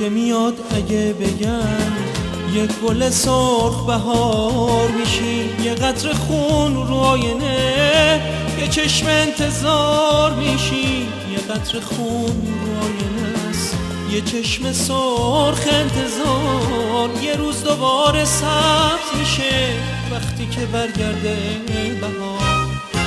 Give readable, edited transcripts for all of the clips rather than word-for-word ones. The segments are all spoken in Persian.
که میاد اگه بگم یک گل سرخ بهار میشی، یه قطره خون رو آینه یه چشم انتظار میشی، یه قطره خون رو آینه است یه چشم سرخ انتظار. یه روز دوباره سبز میشه وقتی که برگرده بهار.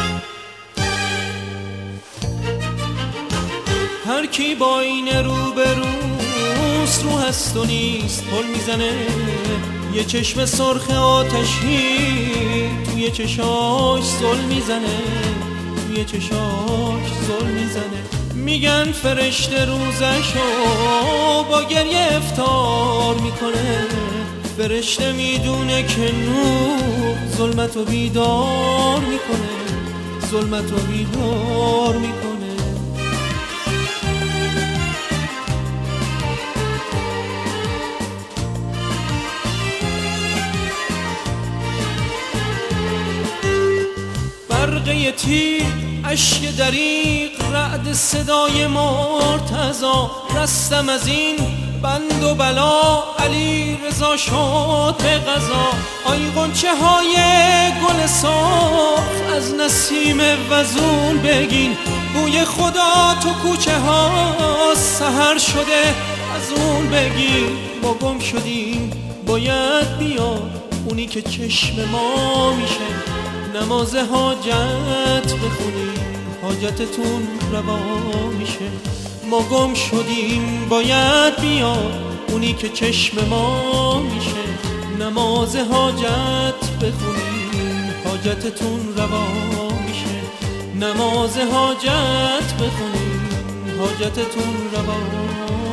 هر کی با این رو به روست رو هست و نیست پل میزنه، یه چشم سرخ آتشی توی چشاش زل میزنه، توی چشاش زل میزنه. میگن فرشته روزشو با گریه افطار میکنه، فرشته میدونه که نور ظلمتو بیدار میکنه، ظلمتو بیدار میکنه. برقه تیر اشک دریق رعد صدای مرتضا، رستم از این بند و بلا علی رضا شد به قضا. آی غنچه های گل سرخ از نسیم وزون بگین، بوی خدا تو کوچه ها سحر شده از اون بگین. ما گم شدیم باید بیاد اونی که چشم ما میشه، نماز حاجت بخونیم حاجتتون روا میشه. ما گم شدیم باید بیاد اونی که چشم ما میشه، نماز حاجت بخونیم حاجتتون روا میشه، نماز حاجت بخونیم حاجتتون روا